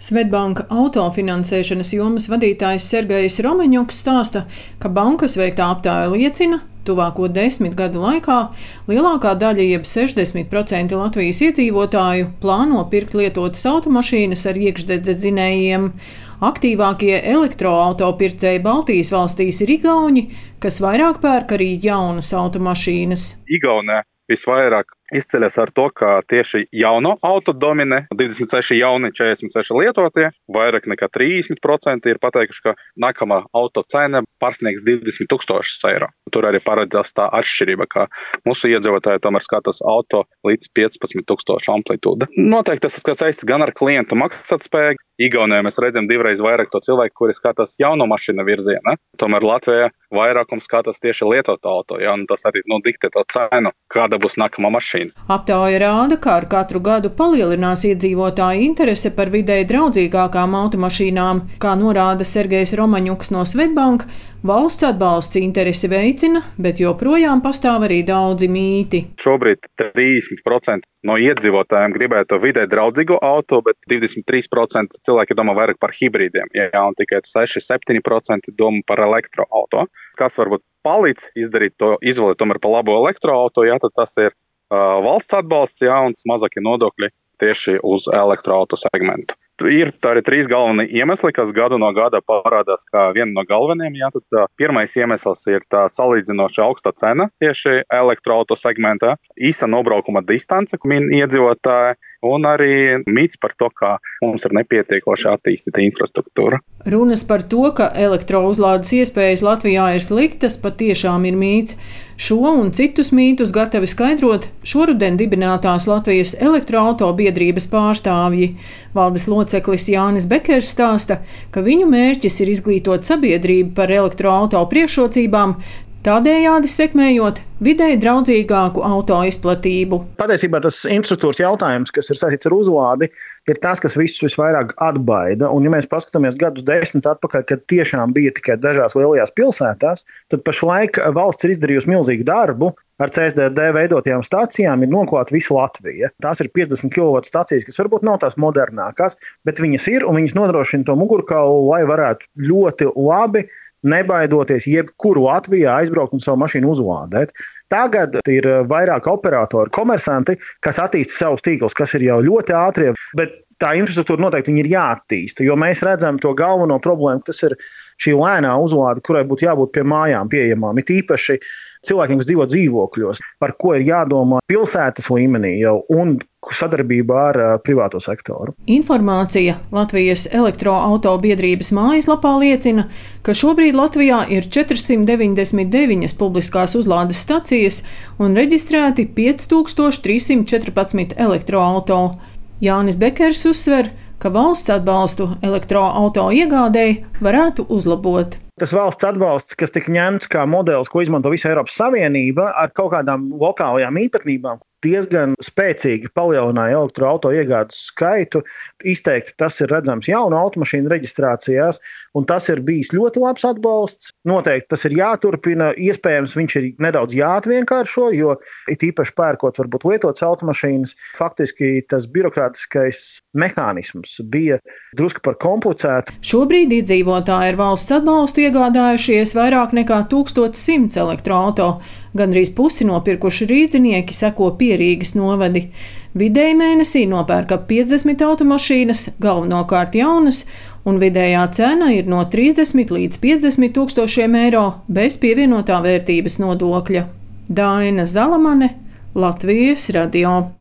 Swedbank autofinansēšanas jomas vadītājs Sergejs Romaņuks stāsta, ka bankas veiktā aptāja liecina, tuvāko 10 gadu laikā lielākā daļa, jeb 60% Latvijas iedzīvotāju, plāno pirkt lietotas automašīnas ar iekšdedzes dzinējiem. Aktīvākie elektroautopircēji Baltijas valstīs ir igauņi, kas vairāk pērk arī jaunas automašīnas. Igaunijā visvairāk izceļas ar to, ka tieši jauno auto dominē, 26 jauni, 46 lietotie, vairāk nekā 30% ir pateikuši, ka nākamā auto cena pārsniegs 20 000 eiro. Tur arī paredzās tā atšķirība, ka mūsu iedzīvotāji tomēr skatās auto līdz 15 000 amplitūda. Noteikti tas saistīts gan ar klientu maksātspēju. Igaunijā mēs redzam divreiz vairāk to cilvēku, kuri skatās jauno mašīnu virzienā. Tomēr Latvijā vairākums skatās tieši lietotu auto, un tas arī diktē to cenu, kāda būs nākamā mašīna. Aptauja rāda, ka ar katru gadu palielinās iedzīvotāju interese par videi draudzīgākām automašīnām. Kā norāda Sergejs Romaņuks no Swedbank, valsts atbalsts interesi veicina, bet joprojām pastāv arī daudzi mīti. Šobrīd 30% no iedzīvotājiem gribētu vidē draudzīgu auto, bet 23% cilvēki domā vairāk par hibrīdiem, un tikai 6-7% domā par elektroauto. Kas varbūt palīdz izdarīt to izvēli tomēr par labo elektroauto, tad tas ir valsts atbalsts, un mazākie nodokļi tieši uz elektroauto segmentu. Ir arī 3 galvenie iemesli, kas gadu no gada parādās kā viena no galvenajiem. Tad pirmais iemesls ir tā salīdzinoši augsta cena tieši elektroauto segmentā, īsa nobraukuma distance, ko min iedzīvotāji, un arī mīts par to, ka mums ir nepietiekoši attīstīta infrastruktūra. Runas par to, ka elektrouzlādes iespējas Latvijā ir sliktas, patiešām ir mīts. Šo un citus mītus gatavi skaidrot šoruden dibinātās Latvijas elektroauto biedrības pārstāvji. Valdes loceklis Jānis Bekers stāsta, ka viņu mērķis ir izglītot sabiedrību par elektroauto priekšrocībām, tādējādi sekmējot videi draudzīgāku auto izplatību. Patiesībā tas infrastruktūras jautājums, kas ir saistīts ar uzlādi, ir tas, kas visus visvairāk atbaida. Un, ja mēs paskatāmies gadus 10 atpakaļ, kad tiešām bija tikai dažās lielajās pilsētās, tad pašlaik valsts ir izdarījusi milzīgu darbu. Ar CSDD veidotajām stācijām ir noklāta visa Latvija. Tās ir 50 kW stācijas, kas varbūt nav tās modernākās, bet viņas ir un viņas nodrošina to mugurkaulu, lai varētu ļoti labi, nebaidoties jebkuru Latvijā aizbraukt un savu mašīnu uzlādēt. Tagad ir vairāk operatori, komersanti, kas attīsta savus tīklus, kas ir jau ļoti ātrie, bet tā infrastruktūra noteikti ir jāattīsta, jo mēs redzam to galveno problēmu, tas ir šī lēnā uzlāde, kurai būtu jābūt pie mājām pieejamām, it īpaši cilvēkiem, kas dzīvo dzīvokļos, par ko ir jādomā pilsētas līmenī jau un sadarbībā ar privāto sektoru. Informācija Latvijas elektroauto biedrības mājaslapā liecina, ka šobrīd Latvijā ir 499 publiskās uzlādes stacijas un reģistrēti 5314 elektroauto. Jānis Bekers uzsver, ka valsts atbalstu elektroauto iegādēji varētu uzlabot. Tas valsts atbalsts, kas tika ņemts kā modelis, ko izmanto visa Eiropas Savienība, ar kaut kādām lokālajām īpatnībām, diezgan spēcīgi palielināja elektroauto iegādes skaitu. Izteikti tas ir redzams jaunu automašīnu reģistrācijās, un tas ir bijis ļoti labs atbalsts. Noteikti tas ir jāturpina, iespējams viņš ir nedaudz jāatvienkāršo, jo it īpaši pērkot varbūt lietotas automašīnas, faktiski tas birokrātiskais mehānisms bija drusku par komplicētu. Šobrīd iedzīvotāji ar valsts atbalstu iegādājušies vairāk nekā 1100 elektroauto. Gandrīz pusi nopirkuši rīdzinieki, seko Pierīgas novadi. Vidēji mēnesī nopērka 50 automašīnas, galvenokārt jaunas, un vidējā cena ir no 30 līdz 50 000 eiro bez pievienotā vērtības nodokļa. Daina Zalamane, Latvijas radio.